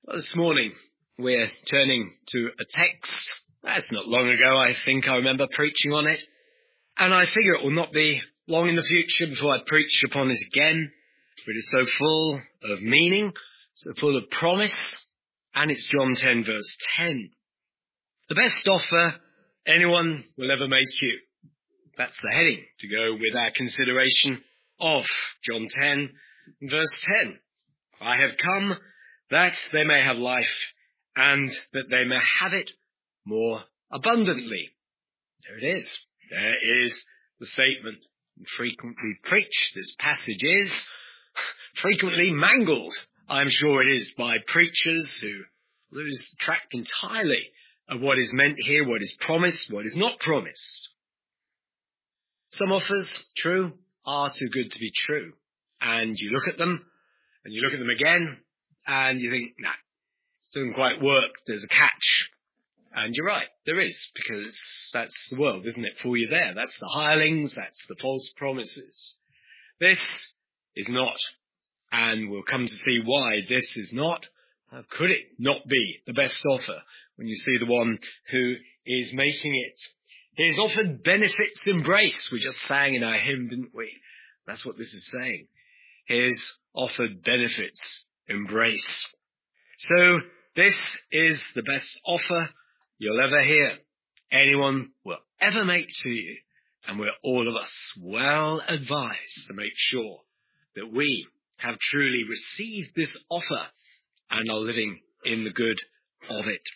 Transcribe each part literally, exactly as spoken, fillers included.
Well, this morning we're turning to a text. That's not long ago, I think I remember preaching on it. And I figure it will not be long in the future before I preach upon it again. But it's so full of meaning, so full of promise. And it's John ten verse ten. The best offer anyone will ever make you. That's the heading to go with our consideration of John ten verse ten. I have come that they may have life and that they may have it more abundantly. There it is. There is the statement. Frequently preached. This passage is frequently mangled. I'm sure it is by preachers who lose track entirely of what is meant here, what is promised, what is not promised. Some offers, true, are too good to be true. And you look at them, and you look at them again, and you think, nah, it doesn't quite work. There's a catch. And you're right, there is, because that's the world, isn't it, for you there? That's the hirelings, that's the false promises. This is not, and we'll come to see why this is not. How could it not be the best offer when you see the one who is making it? He has offered benefits embrace. We just sang in our hymn, didn't we? That's what this is saying. He has offered benefits embrace. So this is the best offer you'll ever hear. Anyone will ever make to you. And we're all of us well advised to make sure that we have truly received this offer and are living in the good of it.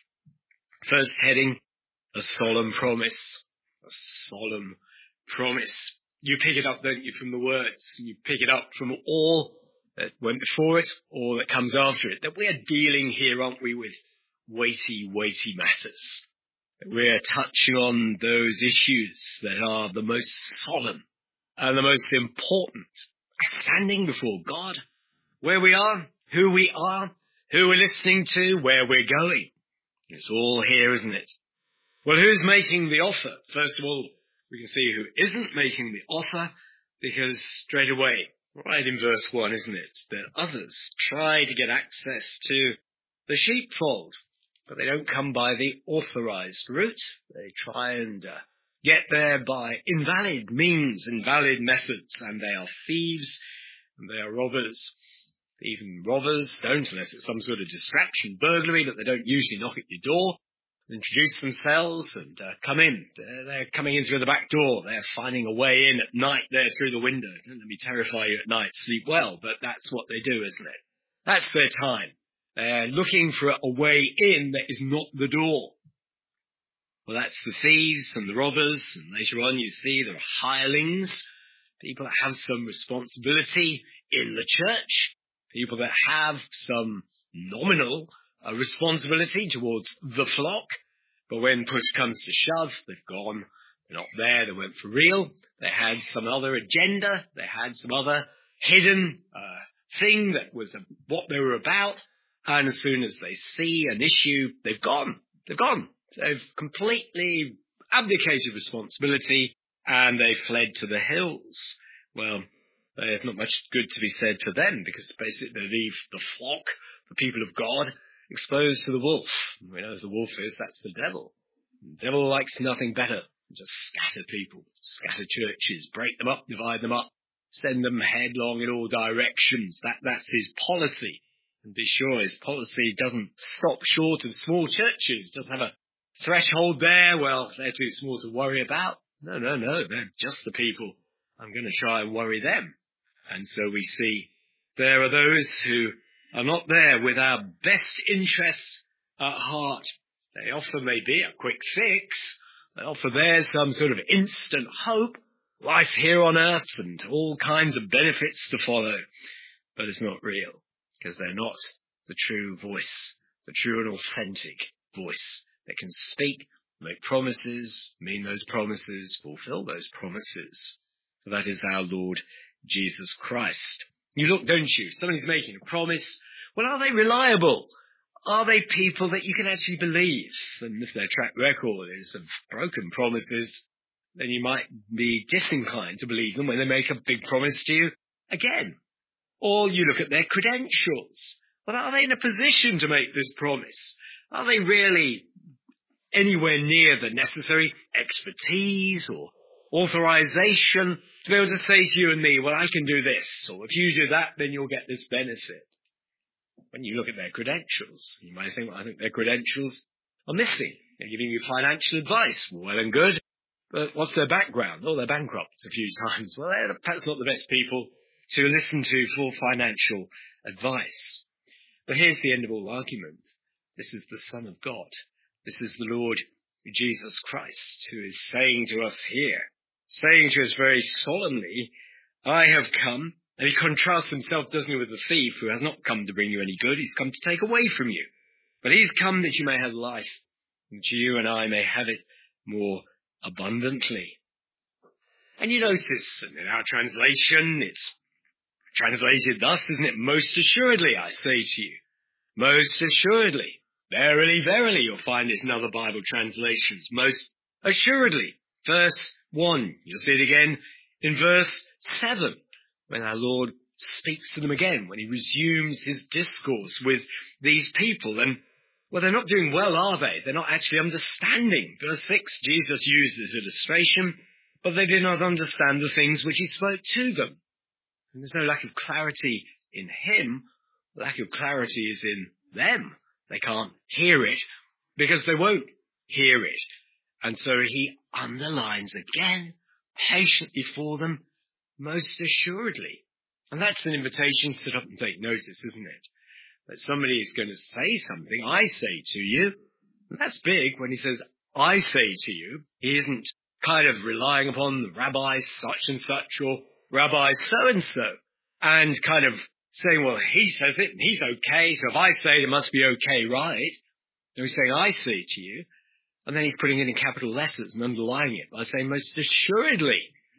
First heading, a solemn promise. A solemn promise. You pick it up, don't you, from the words. You pick it up from all that went before it, all that comes after it. That we are dealing here, aren't we, with weighty, weighty matters. That we're touching on those issues that are the most solemn and the most important. Standing before God, where we are, who we are, who we're listening to, where we're going. It's all here, isn't it? Well, who's making the offer? First of all, we can see who isn't making the offer, because straight away, right in verse one, isn't it, that others try to get access to the sheepfold, but they don't come by the authorized route. They try and uh, get there by invalid means, invalid methods, and they are thieves, and they are robbers. Even robbers don't, unless it's some sort of distraction, burglary, but they don't usually knock at your door, introduce themselves and uh, come in. They're, they're coming in through the back door. They're finding a way in at night there through the window. Don't let me terrify you at night. Sleep well, but that's what they do, isn't it? That's their time. They're looking for a way in that is not the door. Well, that's the thieves and the robbers, and later on you see there are hirelings, people that have some responsibility in the church, people that have some nominal a responsibility towards the flock, but when push comes to shove, they've gone. They're not there. They weren't for real. They had some other agenda. They had some other hidden uh, thing that was what they were about. And as soon as they see an issue, they've gone. They've gone. They've completely abdicated responsibility and they fled to the hills. Well, there's not much good to be said for them, because basically they leave the flock, the people of God, exposed to the wolf. We know who the wolf is, that's the devil. The devil likes nothing better than to scatter people, scatter churches, break them up, divide them up, send them headlong in all directions. That, that's his policy. And be sure his policy doesn't stop short of small churches, doesn't have a threshold there. Well, they're too small to worry about. No, no, no, they're just the people. I'm going to try and worry them. And so we see there are those who are not there with our best interests at heart. They offer maybe a quick fix. They offer there some sort of instant hope, life here on earth and all kinds of benefits to follow. But it's not real, because they're not the true voice, the true and authentic voice that can speak, make promises, mean those promises, fulfill those promises. So that is our Lord Jesus Christ. You look, don't you? Somebody's making a promise. Well, are they reliable? Are they people that you can actually believe? And if their track record is of broken promises, then you might be disinclined to believe them when they make a big promise to you again. Or you look at their credentials. But are they in a position to make this promise? Are they really anywhere near the necessary expertise or authorization to be able to say to you and me, well, I can do this, or if you do that, then you'll get this benefit? When you look at their credentials, you might think, well, I think their credentials are missing. They're giving you financial advice. Well and good. But what's their background? Oh, they're bankrupt a few times. Well, they're perhaps not the best people to listen to for financial advice. But here's the end of all argument. This is the Son of God. This is the Lord Jesus Christ who is saying to us here, saying to us very solemnly, I have come. And he contrasts himself, doesn't he, with the thief who has not come to bring you any good. He's come to take away from you. But he's come that you may have life, and that you and I may have it more abundantly. And you notice, in our translation, it's translated thus, isn't it? Most assuredly, I say to you. Most assuredly. Verily, verily, you'll find this in other Bible translations. Most assuredly. Verse one. You'll see it again in verse seven, when our Lord speaks to them again, when he resumes his discourse with these people. And, well, they're not doing well, are they? They're not actually understanding. Verse six, Jesus used this illustration, but they did not understand the things which he spoke to them. And there's no lack of clarity in him. The lack of clarity is in them. They can't hear it because they won't hear it. And so he underlines again, patiently for them, most assuredly. And that's an invitation to sit up and take notice, isn't it? That somebody is going to say something, I say to you. And that's big when he says, I say to you. He isn't kind of relying upon the rabbi such and such or rabbi so-and-so and kind of saying, well, he says it and he's okay, so if I say it, it must be okay, right? No, he's saying, I say to you. And then he's putting it in capital letters and underlying it by saying, most assuredly,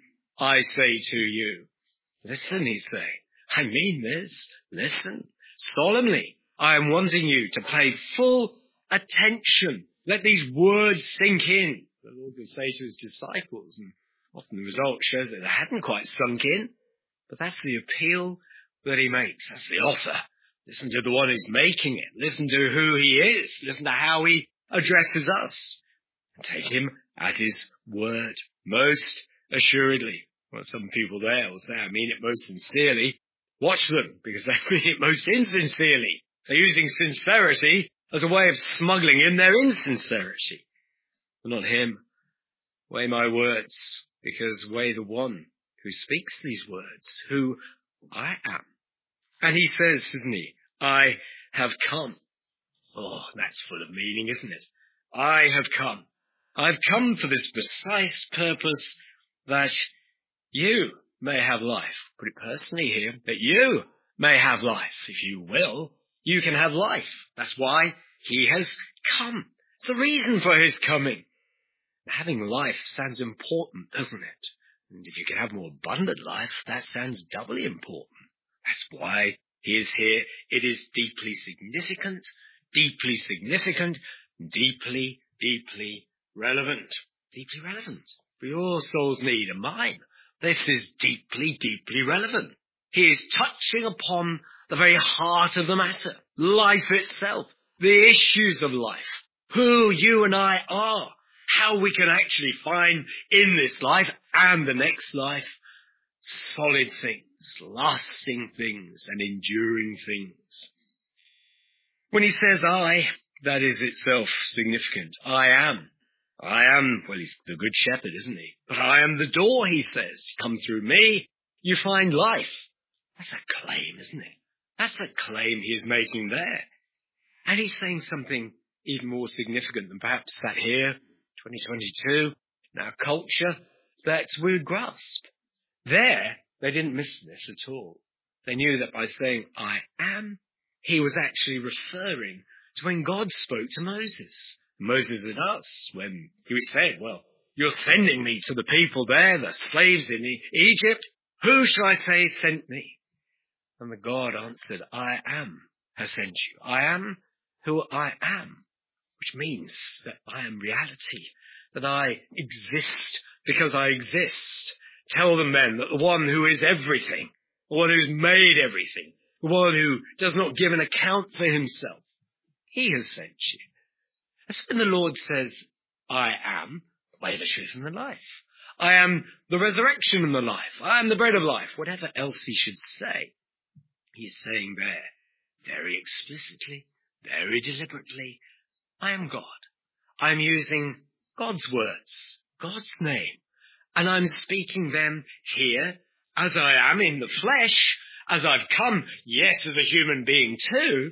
I say to you. Listen, he's saying, I mean this. Listen, solemnly, I am wanting you to pay full attention. Let these words sink in. The Lord will say to his disciples, and often the result shows that they hadn't quite sunk in. But that's the appeal that he makes. That's the offer. Listen to the one who's making it. Listen to who he is. Listen to how he addresses us. And take him at his word. Most assuredly. Well, some people there will say, I mean it most sincerely. Watch them, because they mean it most insincerely. They're using sincerity as a way of smuggling in their insincerity. But not him. Weigh my words, because weigh the one who speaks these words, who I am. And he says, isn't he, I have come. Oh, that's full of meaning, isn't it? I have come. I've come for this precise purpose that you may have life. Put it personally here, that you may have life. If you will, you can have life. That's why he has come. It's the reason for his coming. Having life sounds important, doesn't it? And if you can have more abundant life, that sounds doubly important. That's why he is here. It is deeply significant, deeply significant, deeply, deeply relevant. Deeply relevant for your soul's need and mine. This is deeply, deeply relevant. He is touching upon the very heart of the matter, life itself, the issues of life, who you and I are, how we can actually find in this life and the next life solid things, lasting things, and enduring things. When he says I, that is itself significant. I am. I am, well, he's the good shepherd, isn't he? But I am the door, he says. Come through me, you find life. That's a claim, isn't it? That's a claim he's making there. And he's saying something even more significant than perhaps that here, twenty twenty-two, in our culture, that we would grasp. There, they didn't miss this at all. They knew that by saying, I am, he was actually referring to when God spoke to Moses. Moses and us, when he said, well, you're sending me to the people there, the slaves in Egypt. Who shall I say sent me? And the God answered, I am has sent you. I am who I am, which means that I am reality, that I exist because I exist. Tell them then that the one who is everything, the one who's made everything, the one who does not give an account for himself. He has sent you. That's when the Lord says, I am the way, the truth, and the life. I am the resurrection and the life. I am the bread of life. Whatever else he should say, he's saying there, very explicitly, very deliberately, I am God. I'm using God's words, God's name, and I'm speaking them here as I am in the flesh, as I've come, yes, as a human being too,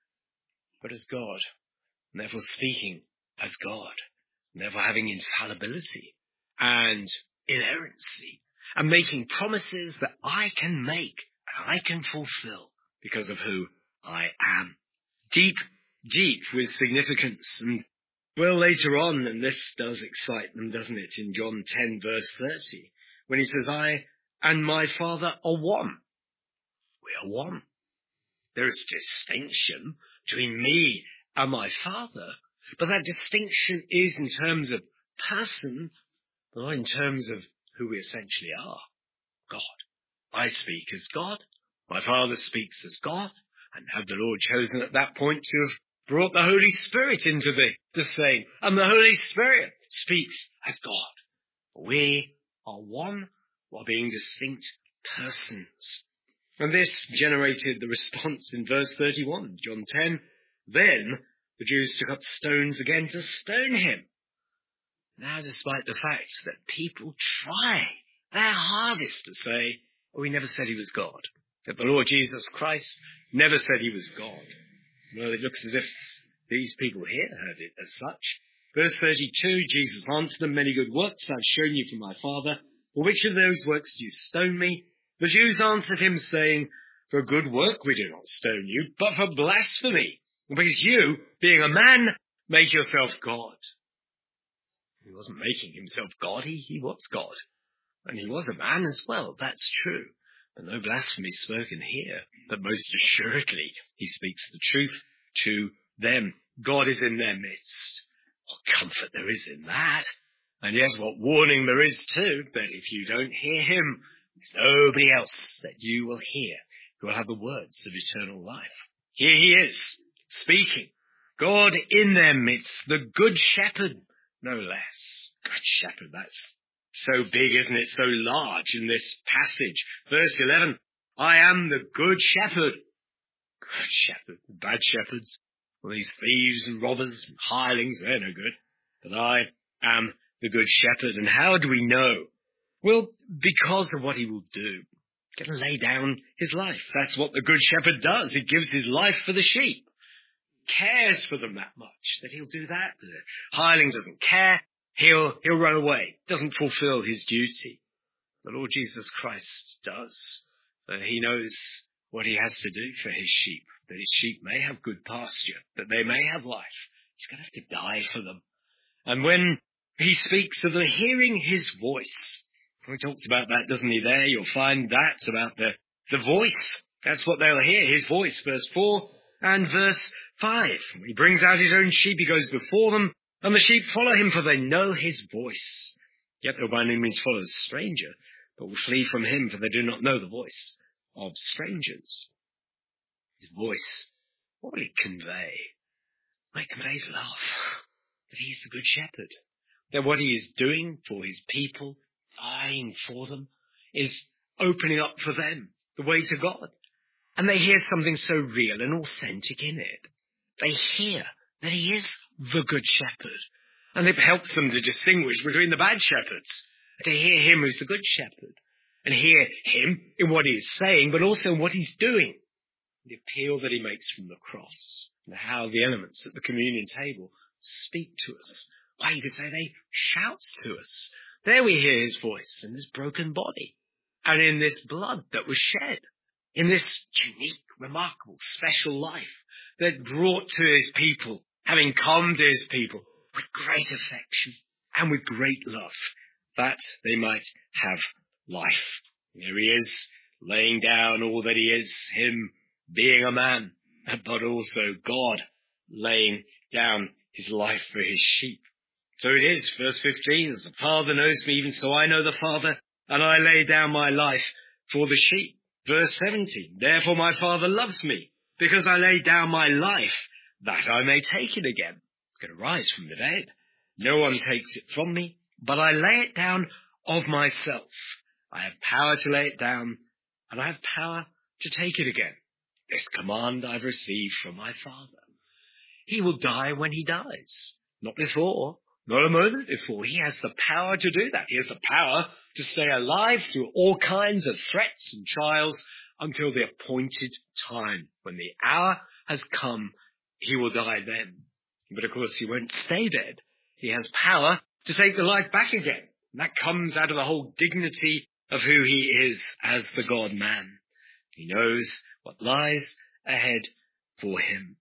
but as God, never speaking as God, never having infallibility and inerrancy, and making promises that I can make and I can fulfill because of who I am. Deep, deep with significance. And well, later on, and this does excite them, doesn't it, in John ten, verse thirty, when he says, I and my Father are one. We are one. There is distinction between me and my Father, but that distinction is in terms of person, but not in terms of who we essentially are. God. I speak as God. My Father speaks as God. And had the Lord chosen at that point to have brought the Holy Spirit into the, the same, and the Holy Spirit speaks as God. We are one while being distinct persons. And this generated the response in verse thirty-one, John ten. Then the Jews took up stones again to stone him. Now, despite the fact that people try their hardest to say, oh, he never said he was God, that the Lord Jesus Christ never said he was God. Well, it looks as if these people here heard it as such. Verse thirty-two, Jesus answered them, many good works I've shown you from my Father. For which of those works do you stone me? The Jews answered him, saying, for good work we do not stone you, but for blasphemy, because you, being a man, make yourself God. He wasn't making himself God, he, he was God. And he was a man as well, that's true. But no blasphemy spoken here, but most assuredly he speaks the truth to them. God is in their midst. What comfort there is in that. And yes, what warning there is too, that if you don't hear him, there's nobody else that you will hear who will have the words of eternal life. Here he is, speaking. God in their midst, the good shepherd, no less. Good shepherd, that's so big, isn't it? So large in this passage. Verse eleven, I am the good shepherd. Good shepherd. Bad shepherds. Well, these thieves and robbers and hirelings, they're no good. But I am the good shepherd. And how do we know? Well, because of what he will do. He's going to lay down his life. That's what the good shepherd does. He gives his life for the sheep. Cares for them that much that he'll do that. The hireling doesn't care. He'll, he'll run away. Doesn't fulfill his duty. The Lord Jesus Christ does. Uh, he knows what he has to do for his sheep, that his sheep may have good pasture, that they may have life. He's going to have to die for them. And when he speaks of them hearing his voice, he talks about that, doesn't he, there? You'll find that's about the, the voice. That's what they'll hear, his voice, verse four and verse five. When he brings out his own sheep, he goes before them, and the sheep follow him, for they know his voice. Yet they'll by no means follow a stranger, but will flee from him, for they do not know the voice of strangers. His voice, what will it convey? Well, it conveys love, that he is the good shepherd, that what he is doing for his people, dying for them, is opening up for them the way to God. And they hear something so real and authentic in it. They hear that he is the good shepherd. And it helps them to distinguish between the bad shepherds, to hear him who's the good shepherd, and hear him in what he is saying, but also in what he's doing. The appeal that he makes from the cross, and how the elements at the communion table speak to us. Why, you could say they shout to us. There we hear his voice in this broken body, and in this blood that was shed, in this unique, remarkable, special life that brought to his people, having come to his people with great affection and with great love, that they might have life. Here he is, laying down all that he is, him being a man, but also God laying down his life for his sheep. So it is, verse fifteen, as the Father knows me, even so I know the Father, and I lay down my life for the sheep. Verse seventeen, therefore my Father loves me, because I lay down my life, that I may take it again. It's going to rise from the dead. No one takes it from me, but I lay it down of myself. I have power to lay it down, and I have power to take it again. This command I've received from my Father. He will die when he dies. Not before, not a moment before. He has the power to do that. He has the power to stay alive through all kinds of threats and trials until the appointed time. When the hour has come, he will die then. But of course, he won't stay dead. He has power to take the life back again. And that comes out of the whole dignity of who he is as the God-man. He knows what lies ahead for him.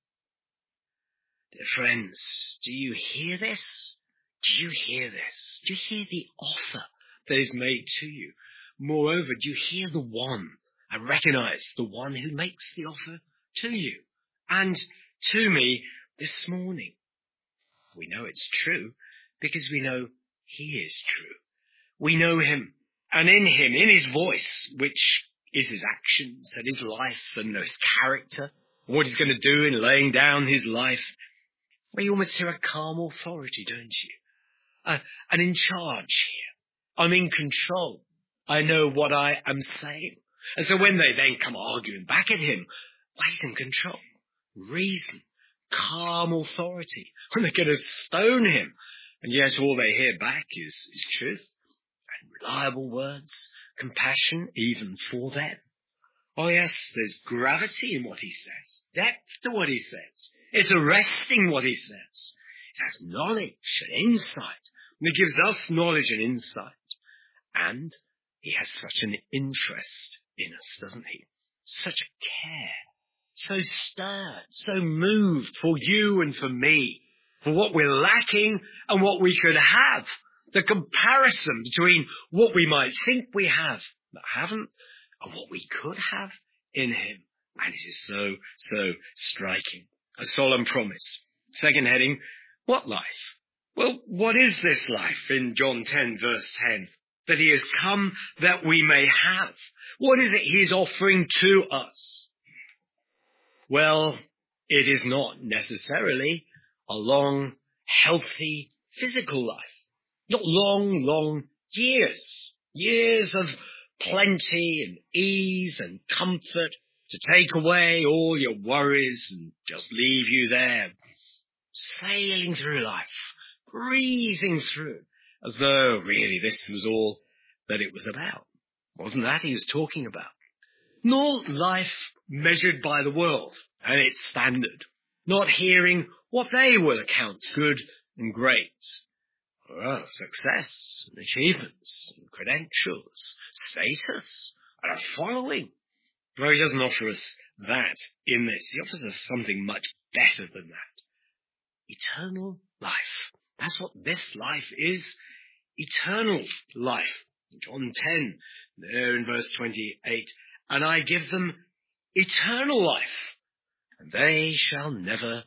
Dear friends, do you hear this? Do you hear this? Do you hear the offer that is made to you? Moreover, do you hear the one and recognize the one who makes the offer to you and to me this morning? We know it's true because we know he is true. We know him, and in him, in his voice, which is his actions and his life and his character, what he's going to do in laying down his life, well, you almost hear a calm authority, don't you? Uh, and in charge here. I'm in control. I know what I am saying. And so when they then come arguing back at him, well, he's in control. Reason, calm authority. When they're going to stone him. And yes, all they hear back is, is truth and reliable words, compassion even for them. Oh yes, there's gravity in what he says, depth to what he says. It's arresting what he says. It has knowledge and insight. And it gives us knowledge and insight. And he has such an interest in us, doesn't he? Such a care. So stirred, so moved for you and for me. For what we're lacking and what we could have. The comparison between what we might think we have but haven't and what we could have in him. And it is so, so striking. A solemn promise. Second heading, what life? Well, what is this life in John ten verse ten? That he has come that we may have. What is it he's offering to us? Well, it is not necessarily a long, healthy, physical life. Not long, long years. Years of plenty and ease and comfort to take away all your worries and just leave you there, sailing through life, breezing through, as though really this was all that it was about. Wasn't that he was talking about? Nor life measured by the world and its standard, not hearing what they will account good and great. Well, success and achievements and credentials, status and a following. No, he doesn't offer us that in this. He offers us something much better than that. Eternal life. That's what this life is. Eternal life. John ten, there in verse twenty-eight. And I give them eternal life, and they shall never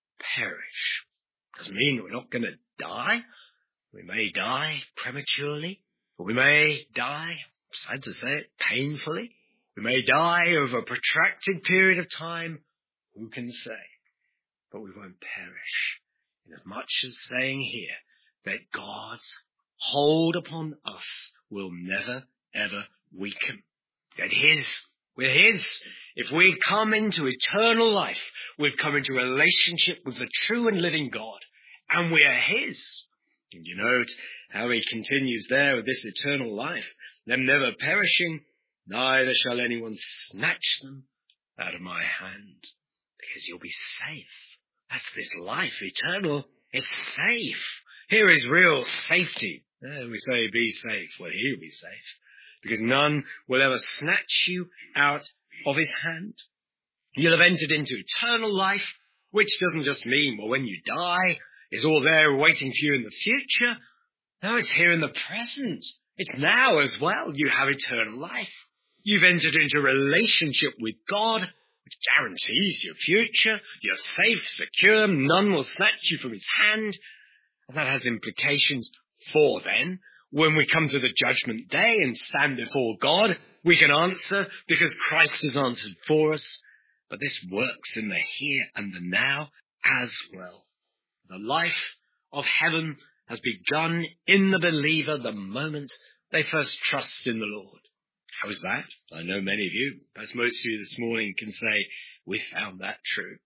perish. Doesn't mean we're not going to die. We may die prematurely, or we may die, sad to say it, painfully. We may die over a protracted period of time. Who can say? But we won't perish. Inasmuch as saying here that God's hold upon us will never, ever weaken. That his, we're his. If we've come into eternal life, we've come into a relationship with the true and living God, and we are his. And you note how he continues there with this eternal life, them never perishing, neither shall anyone snatch them out of my hand. Because you'll be safe. That's this life, eternal. It's safe. Here is real safety. Eh, we say be safe. Well, he'll be safe. Because none will ever snatch you out of his hand. You'll have entered into eternal life, which doesn't just mean, well, when you die, it's all there waiting for you in the future. No, it's here in the present. It's now as well. You have eternal life. You've entered into a relationship with God, which guarantees your future. You're safe, secure. None will snatch you from his hand. And that has implications for then when we come to the judgment day and stand before God, we can answer because Christ has answered for us. But this works in the here and the now as well. The life of heaven has begun in the believer the moment they first trust in the Lord. How is that? I know many of you, perhaps most of you this morning can say, we found that true.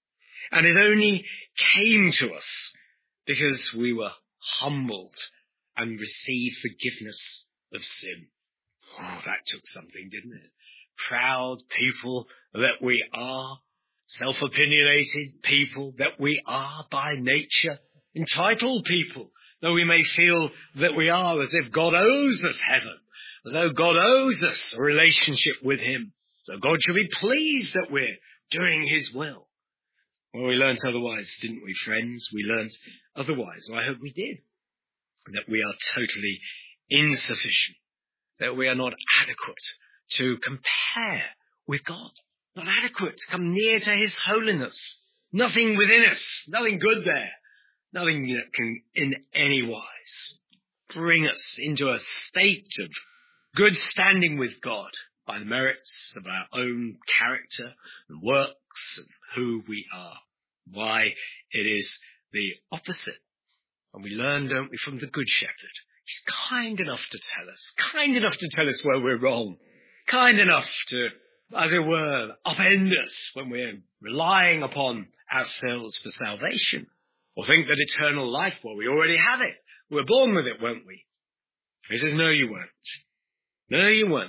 And it only came to us because we were humbled and received forgiveness of sin. Oh, that took something, didn't it? Proud people that we are, self-opinionated people that we are by nature, entitled people, though we may feel that we are, as if God owes us heaven, as though God owes us a relationship with him, so God should be pleased that we're doing his will. Well, we learnt otherwise, didn't we, friends? We learnt otherwise, or I hope we did, that we are totally insufficient, that we are not adequate to compare with God, not adequate to come near to his holiness. Nothing within us, nothing good there, nothing that can in any wise bring us into a state of good standing with God by the merits of our own character and works and who we are. Why, it is the opposite. And we learn, don't we, from the Good Shepherd. He's kind enough to tell us, kind enough to tell us where we're wrong, kind enough to, as it were, upend us when we're relying upon ourselves for salvation, or think that eternal life, well, we already have it. We're born with it, won't we? He says, no, you won't. No, you won't.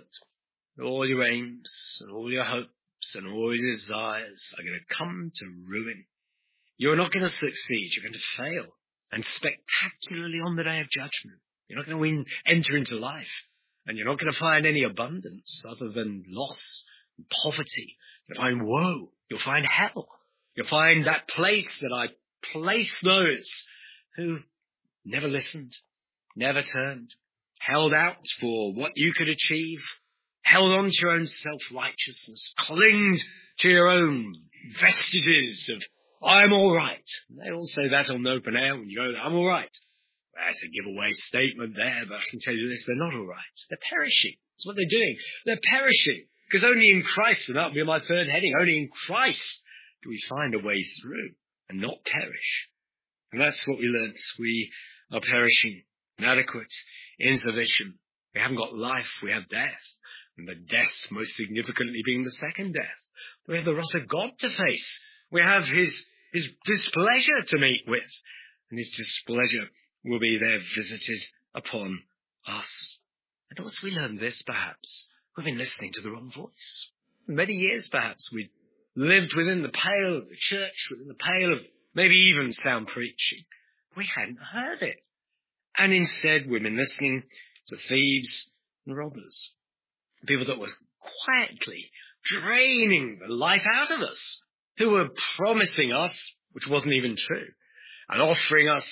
All your aims and all your hopes and all your desires are going to come to ruin. You're not going to succeed. You're going to fail. And spectacularly on the day of judgment. You're not going to win, enter into life. And you're not going to find any abundance other than loss and poverty. You'll find woe. You'll find hell. You'll find that place that I place those who never listened, never turned, held out for what you could achieve, held on to your own self-righteousness, clinged to your own vestiges of, I'm all right. And they all say that on open air when you go, I'm all right. That's a giveaway statement there, but I can tell you this, they're not all right. They're perishing. That's what they're doing. They're perishing. Because only in Christ, and that'll be my third heading, only in Christ do we find a way through and not perish. And that's what we learnt. We are perishing, inadequate, insufficient. We haven't got life, we have death. And the death most significantly being the second death. We have the wrath of God to face. We have his, his displeasure to meet with. And his displeasure will be there visited upon us. And also we learn this perhaps. We've been listening to the wrong voice. Many years perhaps we lived within the pale of the church, within the pale of maybe even sound preaching. We hadn't heard it. And instead we've been listening to thieves and robbers. People that were quietly draining the life out of us, who were promising us, which wasn't even true, and offering us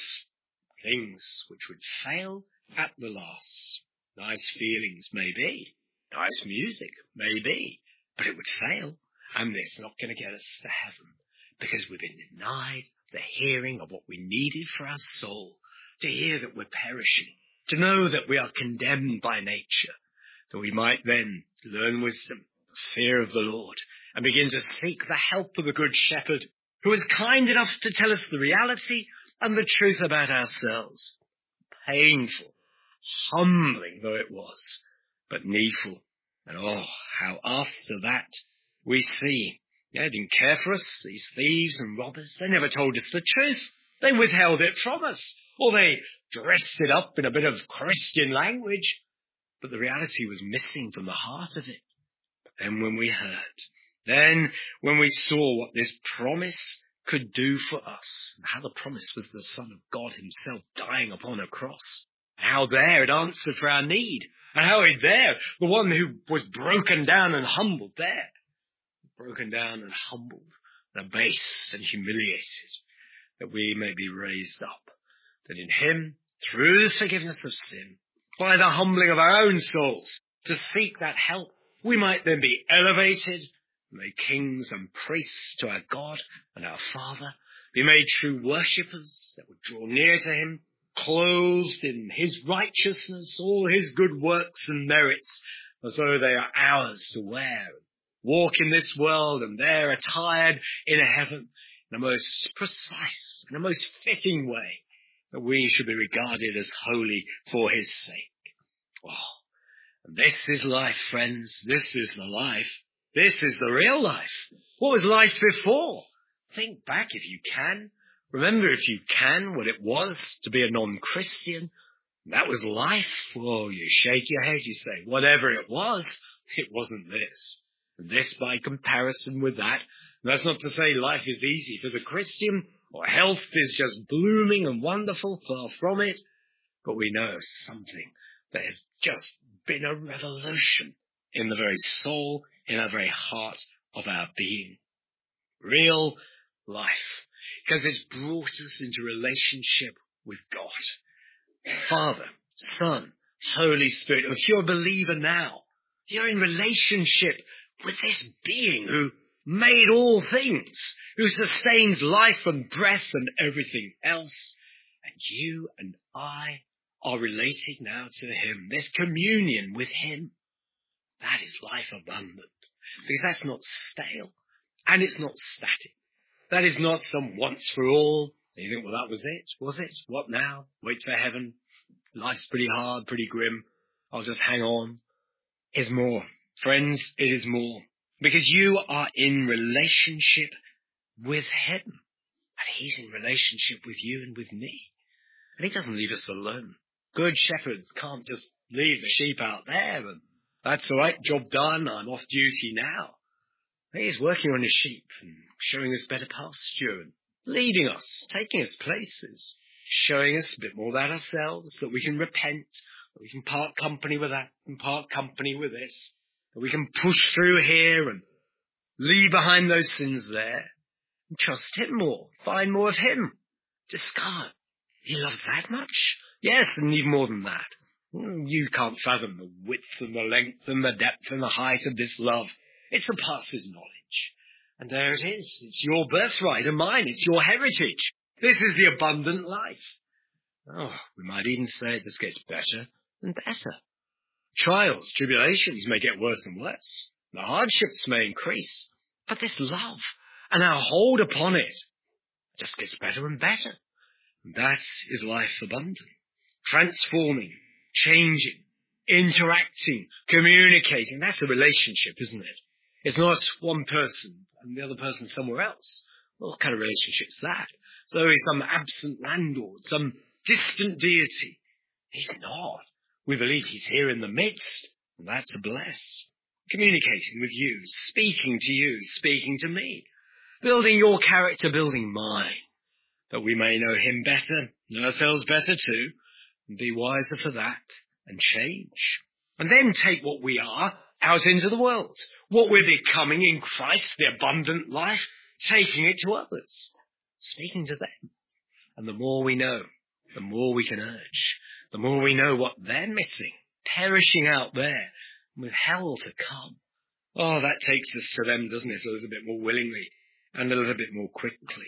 things which would fail at the last. Nice feelings, maybe. Nice music, maybe. But it would fail, and it's not going to get us to heaven, because we've been denied the hearing of what we needed for our soul, to hear that we're perishing, to know that we are condemned by nature, that we might then learn wisdom, fear of the Lord, and begin to seek the help of the Good Shepherd, who is kind enough to tell us the reality and the truth about ourselves. Painful, humbling though it was, but needful. And oh, how after that we see, yeah, they didn't care for us, these thieves and robbers. They never told us the truth. They withheld it from us, or they dressed it up in a bit of Christian language. But the reality was missing from the heart of it. But then when we heard, then when we saw what this promise could do for us, and how the promise was the Son of God himself dying upon a cross, how there it answered for our need, and how it there, the one who was broken down and humbled there, broken down and humbled, and abased and humiliated, that we may be raised up, that in him, through the forgiveness of sin, by the humbling of our own souls, to seek that help, we might then be elevated, made kings and priests to our God and our Father, be made true worshippers that would draw near to him, clothed in his righteousness, all his good works and merits, as though they are ours to wear. Walk in this world and there attired in a heaven in a most precise and a most fitting way, that we should be regarded as holy for his sake. Oh, and this is life, friends. This is the life. This is the real life. What was life before? Think back if you can. Remember if you can what it was to be a non-Christian. That was life. Oh, you shake your head, you say, whatever it was, it wasn't this. This by comparison with that. And that's not to say life is easy for the Christian, or health is just blooming and wonderful, far from it. But we know something. There's just been a revolution in the very soul, in the very heart of our being. Real life. Because it's brought us into relationship with God. Father, Son, Holy Spirit. If you're a believer now, you're in relationship with this being who made all things, who sustains life and breath and everything else. And you and I are related now to him. There's communion with him. That is life abundant. Because that's not stale. And it's not static. That is not some once for all. You think, well, that was it. Was it? What now? Wait for heaven. Life's pretty hard, pretty grim. I'll just hang on. It's more. Friends, it is more. Because you are in relationship with him. And he's in relationship with you and with me. And he doesn't leave us alone. Good shepherds can't just leave the sheep out there. And that's all right, job done, I'm off duty now. He's working on his sheep and showing us better pasture and leading us, taking us places, showing us a bit more about ourselves, that we can repent, that we can part company with that and part company with this, that we can push through here and leave behind those sins there and trust him more, find more of him. Discover he loves that much. Yes, and even more than that. You can't fathom the width and the length and the depth and the height of this love. It surpasses knowledge. And there it is. It's your birthright and mine. It's your heritage. This is the abundant life. Oh, we might even say it just gets better and better. Trials, tribulations may get worse and worse. The hardships may increase. But this love and our hold upon it just gets better and better. And that is life abundant. Transforming, changing, interacting, communicating. That's a relationship, isn't it? It's not one person and the other person somewhere else. Well, what kind of relationship's that? So he's some absent landlord, some distant deity. He's not. We believe he's here in the midst, and that's a bless. Communicating with you, speaking to you, speaking to me. Building your character, building mine. That we may know him better, know ourselves better too, and be wiser for that, and change. And then take what we are out into the world. What we're becoming in Christ, the abundant life, taking it to others, speaking to them. And the more we know, the more we can urge. The more we know what they're missing, perishing out there, with hell to come. Oh, that takes us to them, doesn't it, a little bit more willingly and a little bit more quickly.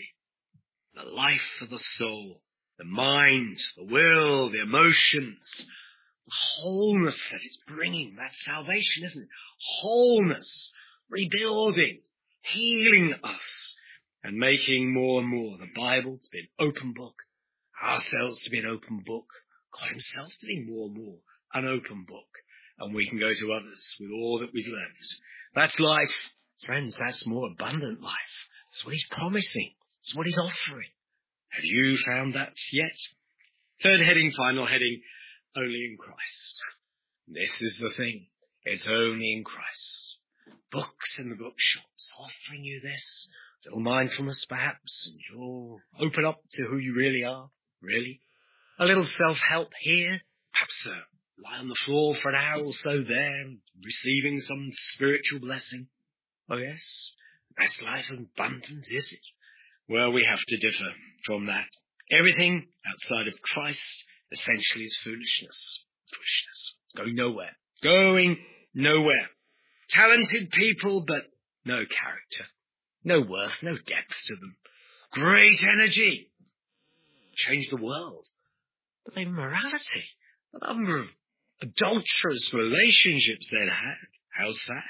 The life of the soul, the mind, the will, the emotions, the wholeness that it's bringing, that salvation, isn't it? Wholeness, rebuilding, healing us, and making more and more the Bible to be an open book, ourselves to be an open book, God himself to be more and more an open book, and we can go to others with all that we've learned. That's life. Friends, that's more abundant life. That's what he's promising. That's what he's offering. Have you found that yet? Third heading, final heading, only in Christ. This is the thing. It's only in Christ. Books in the bookshops offering you this. A little mindfulness perhaps, and you'll open up to who you really are. Really. A little self-help here. Perhaps uh, lie on the floor for an hour or so there, receiving some spiritual blessing. Oh yes, that's life abundant, is it? Well, we have to differ from that. Everything outside of Christ essentially is foolishness. Foolishness. Going nowhere. Going nowhere. Talented people, but no character. No worth, no depth to them. Great energy. Change the world. but they morality. The number of adulterous relationships they'd had. How sad.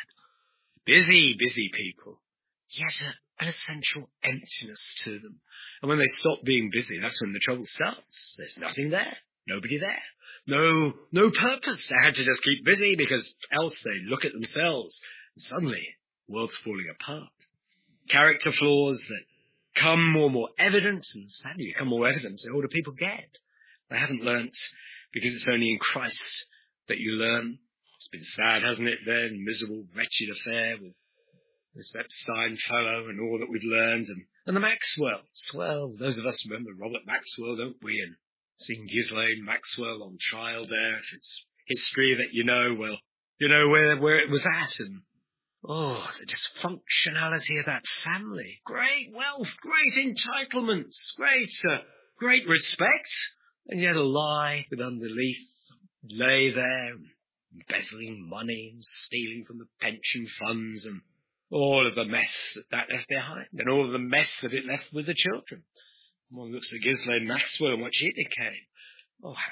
Busy, busy people. Yet a, an essential emptiness to them. And when they stop being busy, that's when the trouble starts. There's nothing there. Nobody there. No, no purpose. They had to just keep busy because else they look at themselves and suddenly the world's falling apart. Character flaws that come more and more evident, and sadly become more evident the older people get. They haven't learnt because it's only in Christ that you learn. It's been sad, hasn't it, then? Miserable, wretched affair with this Epstein fellow and all that we've learned. And, and the Maxwells. Well, those of us remember Robert Maxwell, don't we? And seeing Ghislaine Maxwell on trial there. If it's history that you know, well, you know where, where it was at. And, oh, the dysfunctionality of that family. Great wealth, great entitlements, great, uh, great respect. And yet a lie with underneath lay there, embezzling money and stealing from the pension funds and all of the mess that that left behind and all of the mess that it left with the children. One looks at Ghislaine Maxwell and what she became. Oh, how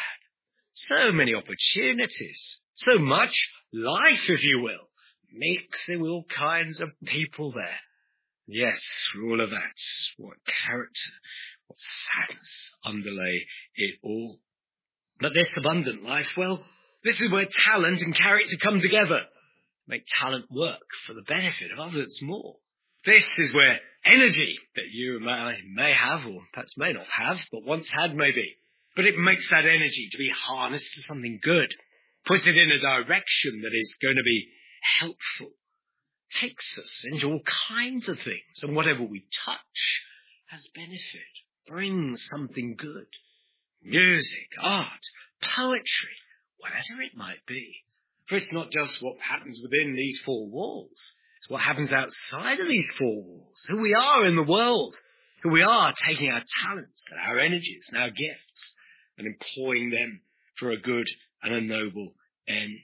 sad. So many opportunities. So much life, if you will. Mixing with all kinds of people there. Yes, for all of that, what character, what sadness underlay it all. But this abundant life, well, this is where talent and character come together. Make talent work for the benefit of others more. This is where energy that you may, may have, or perhaps may not have, but once had maybe, but it makes that energy to be harnessed to something good, puts it in a direction that is going to be helpful, takes us into all kinds of things, and whatever we touch has benefit, brings something good. Music, art, poetry, whatever it might be. For it's not just what happens within these four walls. It's what happens outside of these four walls. Who we are in the world. Who we are taking our talents and our energies and our gifts and employing them for a good and a noble end.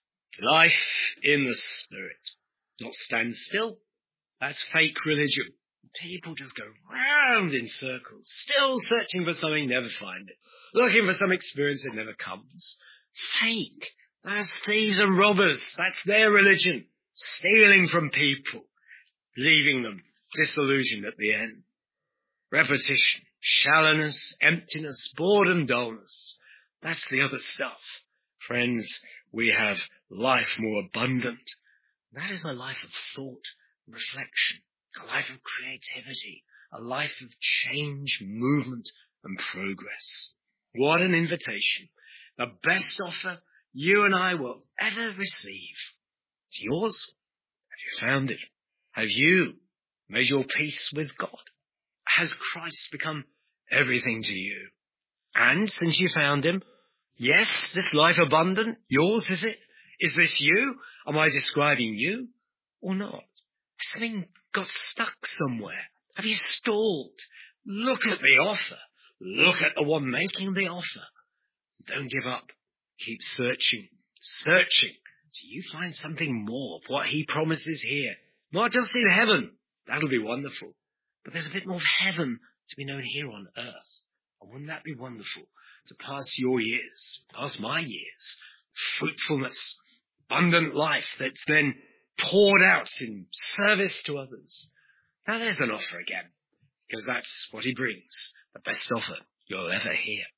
Life in the Spirit. Not stand still. That's fake religion. People just go round in circles, still searching for something, never find it. Looking for some experience that never comes. Fake. That's thieves and robbers. That's their religion. Stealing from people. Leaving them disillusioned at the end. Repetition. Shallowness, emptiness, boredom, dullness. That's the other stuff. Friends, we have life more abundant. That is a life of thought and reflection. A life of creativity. A life of change, movement, and progress. What an invitation. The best offer you and I will ever receive. It's yours. Have you found it? Have you made your peace with God? Has Christ become everything to you? And since you found him, yes, this life abundant, yours, is it? Is this you? Am I describing you or not? Has something got stuck somewhere? Have you stalled? Look at the offer. Look at the one making the offer. Don't give up. Keep searching, searching, till you find something more of what he promises here. Not just in heaven. That'll be wonderful. But there's a bit more of heaven to be known here on earth. And wouldn't that be wonderful? To pass your years, pass my years, fruitfulness, abundant life that's then poured out in service to others. Now there's an offer again, because that's what he brings, the best offer you'll ever hear.